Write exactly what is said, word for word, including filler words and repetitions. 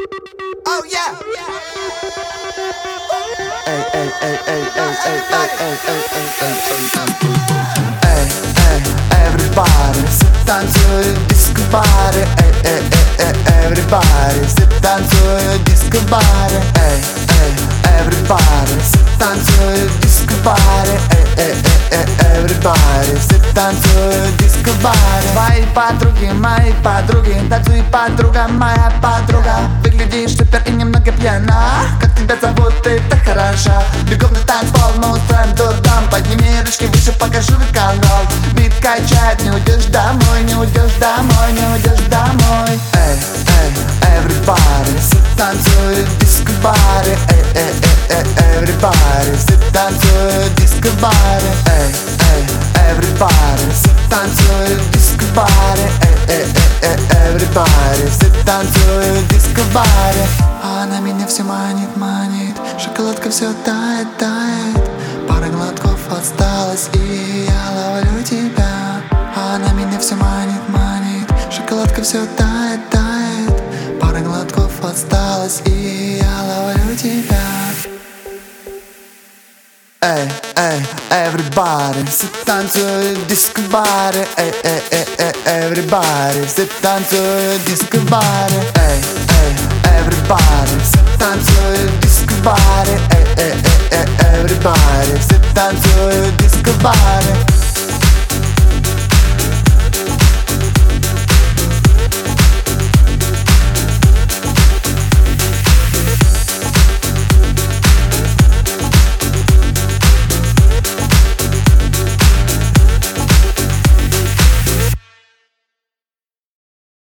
Oh yeah. Ey, ey, ey, ey, ey, ey, ey, ey, ey, ey, ey, ey, everybody, все танцуют в диско-баре. Эй, эй, эй, эй, everybody, все танцуют в диско-баре. Эй, эй, everybody, все танцуют в диско-баре. Эй, эй, эй, эй, everybody, все танцуют в диско-баре. Мои подруги, мои подруги, танцуй, подруга, моя подруга. Выглядишь супер и немного пьяна. Как тебя зовут, ты так хороша. Бегом на танцпол, мы устроим дурдом. Подними ручки выше, покажи канал. Бит качает, не уйдешь домой, не уйдешь домой, не уйдешь домой. Эй, эй, everybody, все танцуют в диско-баре. Эй, эй, эй, эй, everybody, все танцуют в диско-баре. Эй, эй, everybody, все танцуют в диско-баре. Эй, эй, эй, everybody, все танцуют в диско-баре. Она меня все манит, манит, шоколадка все тает, тает. Пара глотков осталось, и я ловлю тебя. Она меня все манит, манит, шоколадка все тает, тает. Пара глотков осталось, и я ловлю тебя. Эй, эй, everybody, все танцуют в диско-баре. Эй, эй, эй, эй, everybody, все танцуют в диско-баре. Эй, эй, everybody, все танцуют в диско-баре. Эй, эй, эй, эй, everybody, все танцуют в диско-баре.